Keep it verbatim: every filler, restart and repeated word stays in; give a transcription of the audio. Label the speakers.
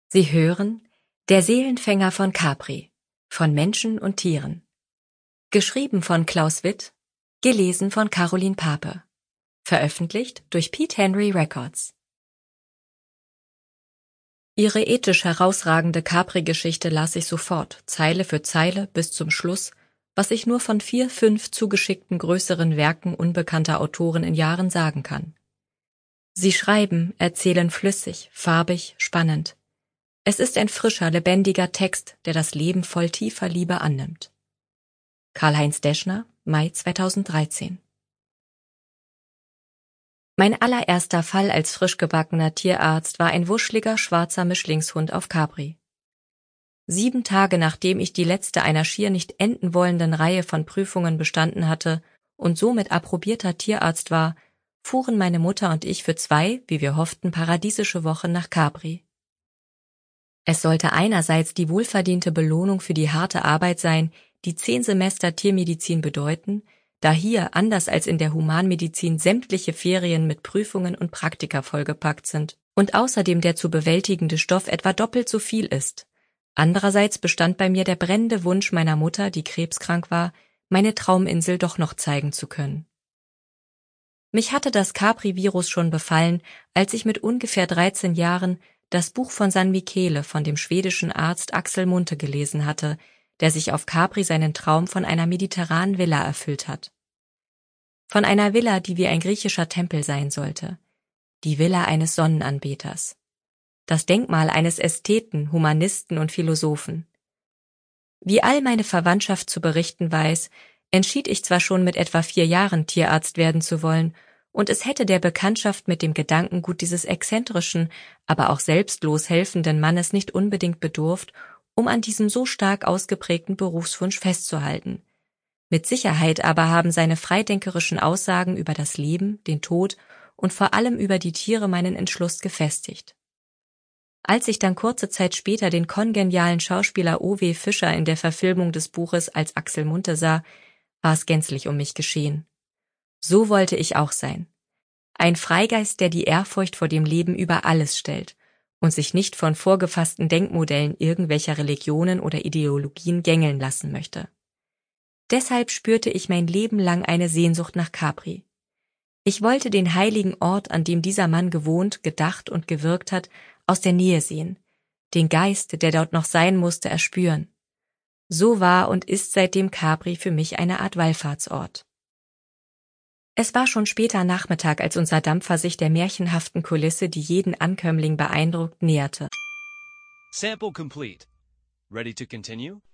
Speaker 1: Sie hören Der Seelenfänger von Capri von Menschen und Tieren. Geschrieben von Klaus Witt, gelesen von Caroline Pape. Veröffentlicht durch Pete Henry Records. Ihre ethisch herausragende Capri-Geschichte las ich sofort, Zeile für Zeile bis zum Schluss, was ich nur von vier, fünf zugeschickten größeren Werken unbekannter Autoren in Jahren sagen kann. Sie schreiben, erzählen flüssig, farbig, spannend. Es ist ein frischer, lebendiger Text, der das Leben voll tiefer Liebe annimmt. Karl-Heinz Deschner, Mai zweitausenddreizehn. Mein allererster Fall als frisch gebackener Tierarzt war ein wuscheliger, schwarzer Mischlingshund auf Capri. Sieben Tage nachdem ich die letzte einer schier nicht enden wollenden Reihe von Prüfungen bestanden hatte und somit approbierter Tierarzt war, fuhren meine Mutter und ich für zwei, wie wir hofften, paradiesische Wochen nach Capri. Es sollte einerseits die wohlverdiente Belohnung für die harte Arbeit sein, die zehn Semester Tiermedizin bedeuten, da hier, anders als in der Humanmedizin, sämtliche Ferien mit Prüfungen und Praktika vollgepackt sind und außerdem der zu bewältigende Stoff etwa doppelt so viel ist. Andererseits bestand bei mir der brennende Wunsch meiner Mutter, die krebskrank war, meine Trauminsel doch noch zeigen zu können. Mich hatte das Capri-Virus schon befallen, als ich mit ungefähr dreizehn Jahren das Buch von San Michele von dem schwedischen Arzt Axel Munthe gelesen hatte, der sich auf Capri seinen Traum von einer mediterranen Villa erfüllt hat. Von einer Villa, die wie ein griechischer Tempel sein sollte. Die Villa eines Sonnenanbeters. Das Denkmal eines Ästheten, Humanisten und Philosophen. Wie all meine Verwandtschaft zu berichten weiß, entschied ich zwar schon mit etwa vier Jahren Tierarzt werden zu wollen, und es hätte der Bekanntschaft mit dem Gedankengut dieses exzentrischen, aber auch selbstlos helfenden Mannes nicht unbedingt bedurft, um an diesem so stark ausgeprägten Berufswunsch festzuhalten. Mit Sicherheit aber haben seine freidenkerischen Aussagen über das Leben, den Tod und vor allem über die Tiere meinen Entschluss gefestigt. Als ich dann kurze Zeit später den kongenialen Schauspieler O W Fischer in der Verfilmung des Buches als Axel Munthe sah, war es gänzlich um mich geschehen. So wollte ich auch sein. Ein Freigeist, der die Ehrfurcht vor dem Leben über alles stellt und sich nicht von vorgefassten Denkmodellen irgendwelcher Religionen oder Ideologien gängeln lassen möchte. Deshalb spürte ich mein Leben lang eine Sehnsucht nach Capri. Ich wollte den heiligen Ort, an dem dieser Mann gewohnt, gedacht und gewirkt hat, aus der Nähe sehen, den Geist, der dort noch sein musste, erspüren. So war und ist seitdem Capri für mich eine Art Wallfahrtsort. Es war schon später Nachmittag, als unser Dampfer sich der märchenhaften Kulisse, die jeden Ankömmling beeindruckt, näherte.
Speaker 2: Sample complete. Ready to continue?